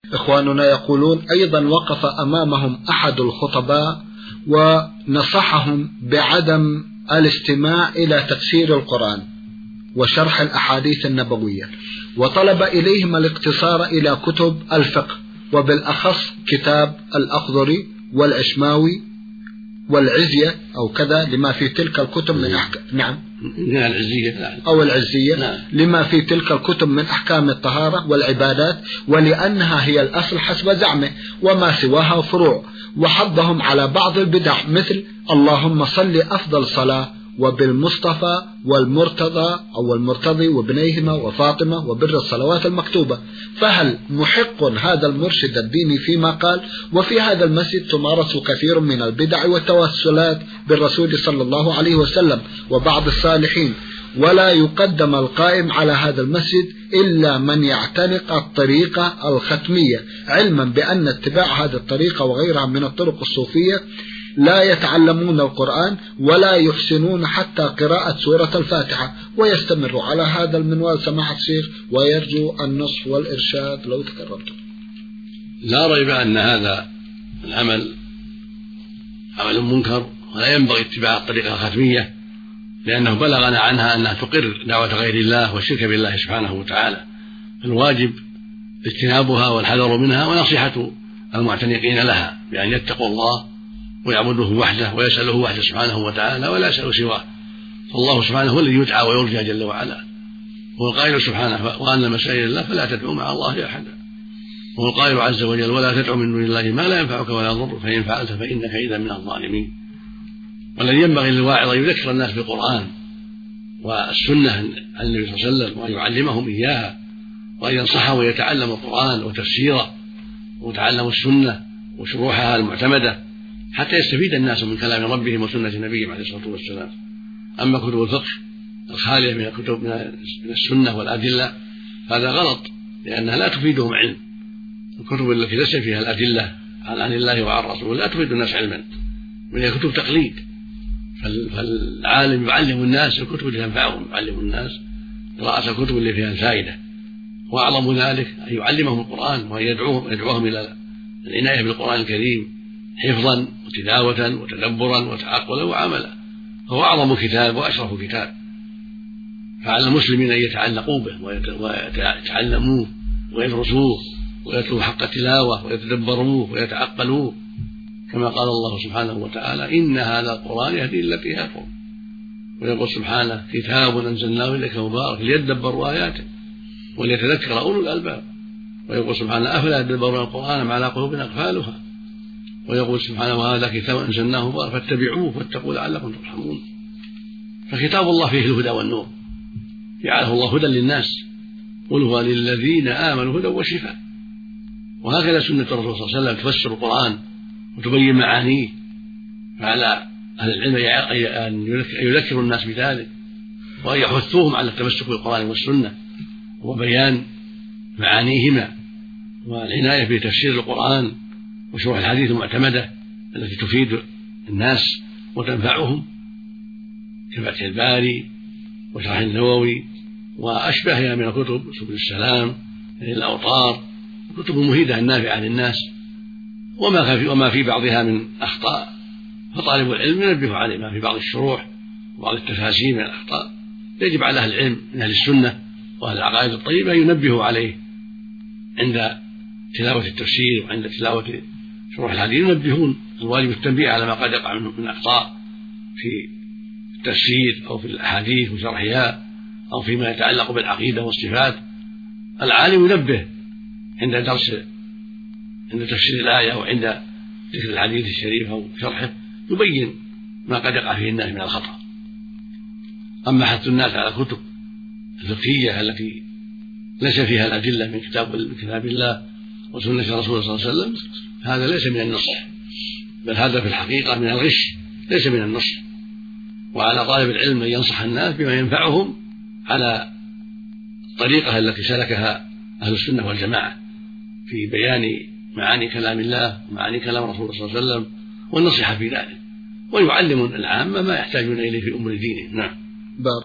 إخواننا يقولون أيضا وقف أمامهم أحد الخطباء ونصحهم بعدم الاستماع إلى تفسير القرآن وشرح الأحاديث النبوية، وطلب إليهم الاقتصار إلى كتب الفقه، وبالأخص كتاب الأخضري والعشماوي والعزية أو كذا لما في تلك الكتب من العزية لما في تلك الكتب من أحكام الطهارة والعبادات، ولأنها هي الأصل حسب زعمه وما سواها فروع. وحضهم على بعض البدع مثل اللهم صل أفضل صلاة وبالمصطفى والمرتضى أو المرتضي وابنيهما وفاطمة وبر الصلوات المكتوبة. فهل محق هذا المرشد الديني فيما قال؟ وفي هذا المسجد تمارس كثير من البدع والتوسلات بالرسول صلى الله عليه وسلم وبعض الصالحين، ولا يقدم القائم على هذا المسجد إلا من يعتنق الطريقة الختمية، علما بأن اتباع هذه الطريقة وغيرها من الطرق الصوفية لا يتعلمون القرآن ولا يحسنون حتى قراءة سورة الفاتحة، ويستمر على هذا المنوال سماحة الشيخ ويرجو النصح والإرشاد لو تكرمتم. لا ريب أن هذا العمل عمل منكر، ولا ينبغي اتباع الطريقة الختمية، لأنه بلغنا عنها أنها تقر دعوة غير الله والشرك بالله سبحانه وتعالى، فالواجب اجتنابها والحذر منها ونصيحة المعتنقين لها بأن يتقوا الله ويعبده وحده ويسأله وحده سبحانه وتعالى ولا يسأل سواه. فالله سبحانه هو الذي يدعى ويرجى جل وعلا، هو القائل سبحانه وأن مسائل الله فلا تدعو مع الله أحدا، وهو القائل عز وجل ولا تدعو من دون الله ما لا ينفعك ولا يضرك فإن فعلت فإنك إذا من الظالمين. والذي ينبغي للواعظ أن يذكر الناس بالقرآن والسنة عن النبي صلى الله عليه وسلم وأن يعلمهم إياها، وأن ينصحهم ويتعلم القرآن وتفسيره ويتعلم السنة وشروحها المعتمدة حتى يستفيد الناس من كلام ربهم وسنة نبيهم عليه الصلاة والسلام. أما كتب الفقه الخالية من الكتب من السنة والأدلة هذا غلط، لأنها لا تفيدهم علم. الكتب التي ليس فيها الأدلة عن الله وعن رسوله لا تفيد الناس علما، من هي كتب تقليد. فالعالم يعلم الناس الكتب اللي تنفعهم، يعلم الناس قراءة الكتب اللي فيها الفائدة، وأعظم ذلك أن يعلمهم القرآن وأن يدعوهم إلى العناية بالقرآن الكريم حفظا وتلاوة وتدبرا وتعقلا وعملا، هو أعظم كتاب وأشرف كتاب، فعلى المسلمين أن يتعلقوا به ويتعلموه ويدرسوه ويتلوه حق التلاوة ويتدبروه ويتعقلوه، كما قال الله سبحانه وتعالى إن هذا القرآن يهدي للتي هي أقوم. ويقول سبحانه كتاب أنزلناه إليك مبارك ليدبروا آياته وليتذكر أولو الألباب. ويقول سبحانه أفلا يدبرون القرآن ما على قلوب أقفالها. ويقول سبحانه وهذا كتاب أنزلناه مبارك فاتبعوه واتقوا لعلكم ترحمون. فكتاب الله فيه الهدى والنور، جعله الله هدى للناس، قل هو للذين آمنوا هدى وشفاء. وهكذا سنة الرسول صلى الله عليه وسلم تفسر القرآن وتبين معانيه، فعلى أهل العلم أن يذكروا الناس بذلك وأن يحثوهم على التمسك بالقرآن والسنة وبيان معانيهما والعناية بتفسير القرآن وشروح الحديث المعتمدة التي تفيد الناس وتنفعهم كفتح الباري وشرح النووي وأشبهها من الكتب سبل السلام الأوطار، كتب مفيدة النافعة للناس وما في بعضها من أخطاء، فطالب العلم ينبه عليه ما في بعض الشروح وبعض التفاسير من الأخطاء، يجب على أهل العلم من أهل السنة وأهل العقائد الطيبة ينبهوا عليه عند تلاوة التفسير وعند تلاوة شروح الحديث، ينبهون. الواجب التنبيه على ما قد يقع من أخطاء في التفسير أو في الأحاديث وشرحها أو فيما يتعلق بالعقيدة والصفات. العالم ينبه عند تفسير الآية وعند ذكر الحديث الشريف أو شرحه، يبين ما قد يقع فيه الناس من الخطأ. أما حث الناس على الكتب الفقهية التي ليس فيها الأدلة من كتاب الله وسنة رسوله صلى الله عليه وسلم هذا ليس من النصح، بل هذا في الحقيقة من الغش ليس من النصح. وعلى طالب العلم أن ينصح الناس بما ينفعهم على الطريقة التي سلكها أهل السنة والجماعة في بيان معاني كلام الله ومعاني كلام رسوله صلى الله عليه وسلم والنصيحة في ذلك، ويعلم العامة ما يحتاجون إليه في أمور دينهم. نعم.